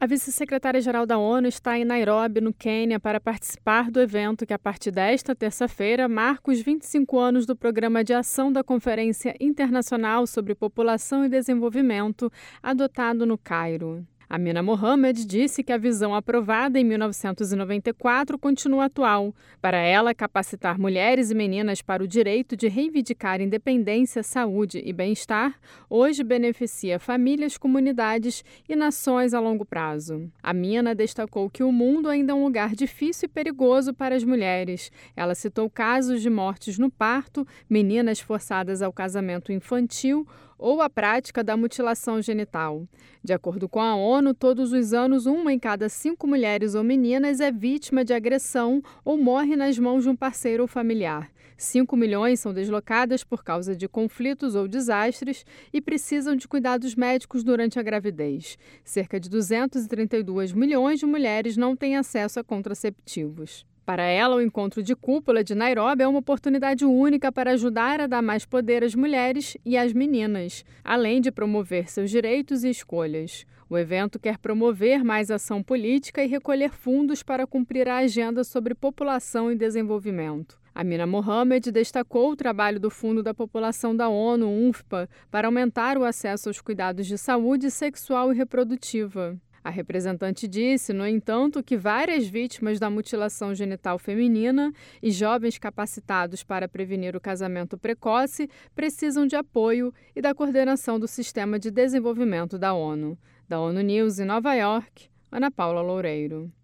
A vice-secretária-geral da ONU está em Nairobi, no Quênia, para participar do evento que, a partir desta terça-feira, marca os 25 anos do Programa de Ação da Conferência Internacional sobre População e Desenvolvimento, adotado no Cairo. Amina Mohamed disse que a visão aprovada em 1994 continua atual. Para ela, capacitar mulheres e meninas para o direito de reivindicar independência, saúde e bem-estar hoje beneficia famílias, comunidades e nações a longo prazo. Amina destacou que o mundo ainda é um lugar difícil e perigoso para as mulheres. Ela citou casos de mortes no parto, meninas forçadas ao casamento infantil ou a prática da mutilação genital. De acordo com a ONU, todos os anos, 1 em cada 5 mulheres ou meninas é vítima de agressão ou morre nas mãos de um parceiro ou familiar. 5 milhões são deslocadas por causa de conflitos ou desastres e precisam de cuidados médicos durante a gravidez. Cerca de 232 milhões de mulheres não têm acesso a contraceptivos. Para ela, o encontro de cúpula de Nairobi é uma oportunidade única para ajudar a dar mais poder às mulheres e às meninas, além de promover seus direitos e escolhas. O evento quer promover mais ação política e recolher fundos para cumprir a agenda sobre população e desenvolvimento. Amina Mohamed destacou o trabalho do Fundo da População da ONU, UNFPA, para aumentar o acesso aos cuidados de saúde sexual e reprodutiva. A representante disse, no entanto, que várias vítimas da mutilação genital feminina e jovens capacitados para prevenir o casamento precoce precisam de apoio e da coordenação do Sistema de Desenvolvimento da ONU. Da ONU News em Nova York, Ana Paula Loureiro.